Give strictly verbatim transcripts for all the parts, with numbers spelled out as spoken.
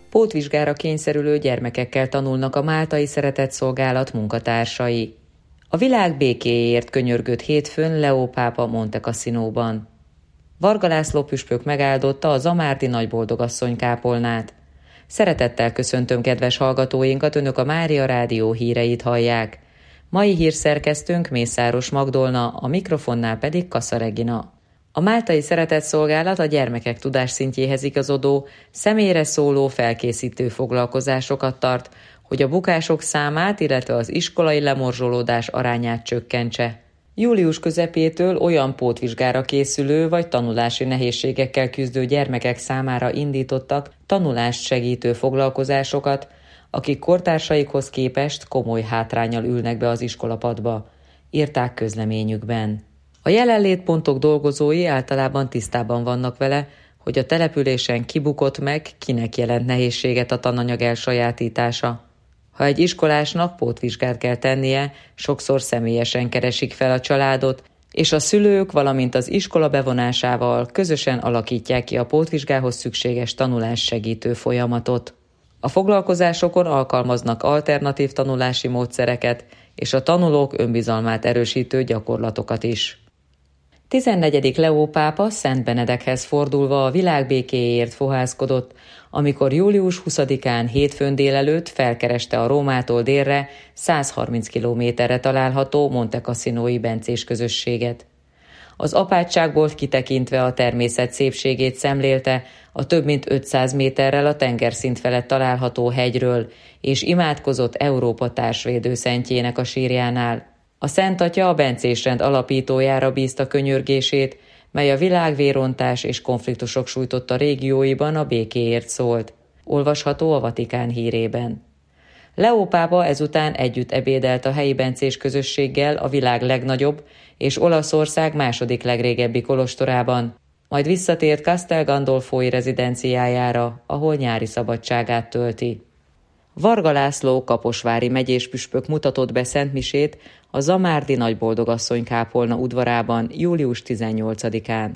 Pótvizsgára kényszerülő gyermekekkel tanulnak a Máltai Szeretetszolgálat munkatársai. A világ békéjéért könyörgött hétfőn Leó pápa Monte Cassinóban. Varga László püspök megáldotta a zamárdi nagyboldogasszony kápolnát. Szeretettel köszöntöm kedves hallgatóinkat, önök a Mária Rádió híreit hallják. Mai hírszerkesztőnk Mészáros Magdolna, a mikrofonnál pedig Kassa Regina. A Máltai Szeretetszolgálat a gyermekek tudásszintjéhez igazodó, személyre szóló felkészítő foglalkozásokat tart, hogy a bukások számát, illetve az iskolai lemorzsolódás arányát csökkentse. Július közepétől olyan pótvizsgára készülő vagy tanulási nehézségekkel küzdő gyermekek számára indítottak tanulást segítő foglalkozásokat, akik kortársaikhoz képest komoly hátránnyal ülnek be az iskolapadba, írták közleményükben. A jelenlétpontok dolgozói általában tisztában vannak vele, hogy a településen kibukott meg, kinek jelent nehézséget a tananyag elsajátítása. Ha egy iskolásnak pótvizsgát kell tennie, sokszor személyesen keresik fel a családot, és a szülők, valamint az iskola bevonásával közösen alakítják ki a pótvizsgához szükséges tanulás segítő folyamatot. A foglalkozásokon alkalmaznak alternatív tanulási módszereket, és a tanulók önbizalmát erősítő gyakorlatokat is. tizennegyedik Leó pápa Szent Benedekhez fordulva a világ békéjéért fohászkodott, amikor július huszadikán hétfőn délelőtt felkereste a Rómától délre százharminc kilométerre található Monte Cassinói bencés közösséget. Az apátságból kitekintve a természet szépségét szemlélte a több mint ötszáz méterrel a tengerszint felett található hegyről, és imádkozott Európa társvédő szentjének a sírjánál. A Szent Atya a bencésrend alapítójára bízta könyörgését, mely a világvérontás és konfliktusok sújtotta régióiban a békéért szólt. Olvasható a Vatikán hírében. Leó pápa ezután együtt ebédelt a helyi bencés közösséggel a világ legnagyobb és Olaszország második legrégebbi kolostorában, majd visszatért Castel Gandolfoi rezidenciájára, ahol nyári szabadságát tölti. Varga László kaposvári megyés püspök mutatott be szentmisét a zamárdi nagyboldogasszony kápolna udvarában július tizennyolcadikán.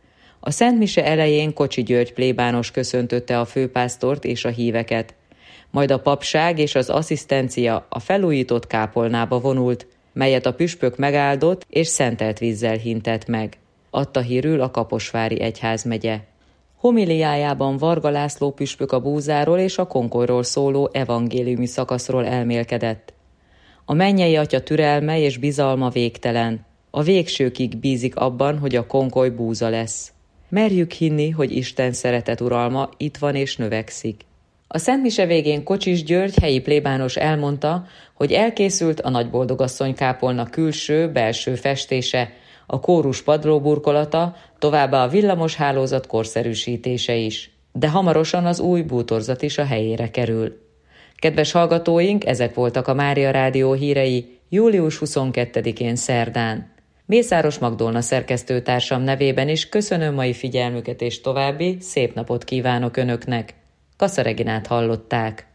A szentmise elején Kocsi György plébános köszöntötte a főpásztort és a híveket, majd a papság és az asszisztencia a felújított kápolnába vonult, melyet a püspök megáldott és szentelt vízzel hintett meg, adta hírül a Kaposvári egyházmegye. Homiliájában Varga László püspök a búzáról és a konkolyról szóló evangéliumi szakaszról elmélkedett. A mennyei Atya türelme és bizalma végtelen. A végsőkig bízik abban, hogy a konkoly búza lesz. Merjük hinni, hogy Isten szeretet uralma itt van és növekszik. A szentmise végén Kocsis György helyi plébános elmondta, hogy elkészült a nagyboldogasszony kápolna külső, belső festése, a kórus padlóburkolata, továbbá a villamos hálózat korszerűsítése is. De hamarosan az új bútorzat is a helyére kerül. Kedves hallgatóink, ezek voltak a Mária Rádió hírei július huszonkettedikén szerdán. Mészáros Magdolna szerkesztőtársam nevében is köszönöm mai figyelmüket és további szép napot kívánok önöknek. Kassa Reginát hallották.